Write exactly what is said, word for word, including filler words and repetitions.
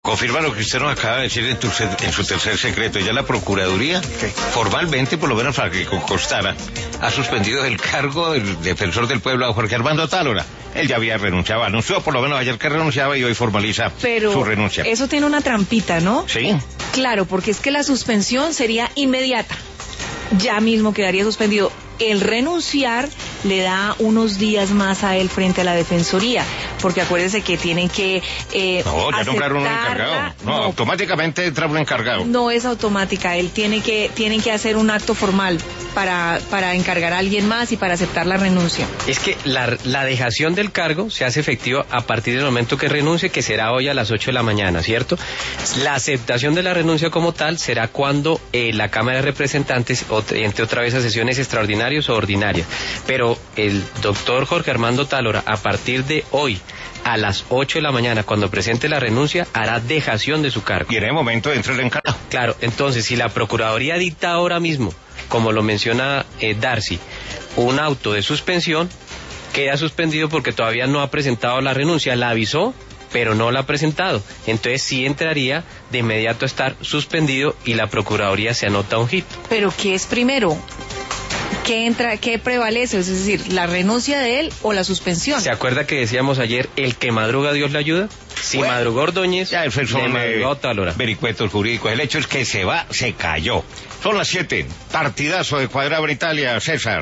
Confirma lo que usted nos acaba de decir en, tu, en su tercer secreto. Ya la Procuraduría, ¿qué? Formalmente, por lo menos para que constara, ha suspendido el cargo del defensor del pueblo a Jorge Armando Tálora. Él ya había renunciado, anunció por lo menos ayer que renunciaba y hoy formaliza Pero su renuncia. Eso tiene una trampita, ¿no? Sí. Claro, porque es que la suspensión sería inmediata. Ya mismo quedaría suspendido. El renunciar le da unos días más a él frente a la Defensoría, porque acuérdese que tienen que eh, No, ya nombraron un encargado. No, no, automáticamente entra un encargado. No es automática, él tiene que tienen que hacer un acto formal para para encargar a alguien más y para aceptar la renuncia. Es que la, la dejación del cargo se hace efectiva a partir del momento que renuncie, que será hoy a las ocho de la mañana, ¿cierto? La aceptación de la renuncia como tal será cuando eh, la Cámara de Representantes entre otra vez a sesiones extraordinarias o ordinarias, pero el doctor Jorge Armando Tálora, a partir de hoy a las ocho de la mañana, cuando presente la renuncia, hará dejación de su cargo. Y en el momento entra el encargado. Claro, entonces si la Procuraduría dicta ahora mismo, como lo menciona eh, Darcy, un auto de suspensión, queda suspendido porque todavía no ha presentado la renuncia, la avisó, pero no la ha presentado, entonces sí entraría de inmediato a estar suspendido y la Procuraduría se anota un hit. ¿Pero qué es primero? ¿Qué entra, qué prevalece? Es decir, ¿la renuncia de él o la suspensión? ¿Se acuerda que decíamos ayer, el que madruga Dios le ayuda? Si bueno, madrugó Ordóñez, ya le madrugó Tálora. Vericuetos jurídicos. El hecho es que se va, se cayó. Son las siete. Partidazo de Cuadrado en Italia, César.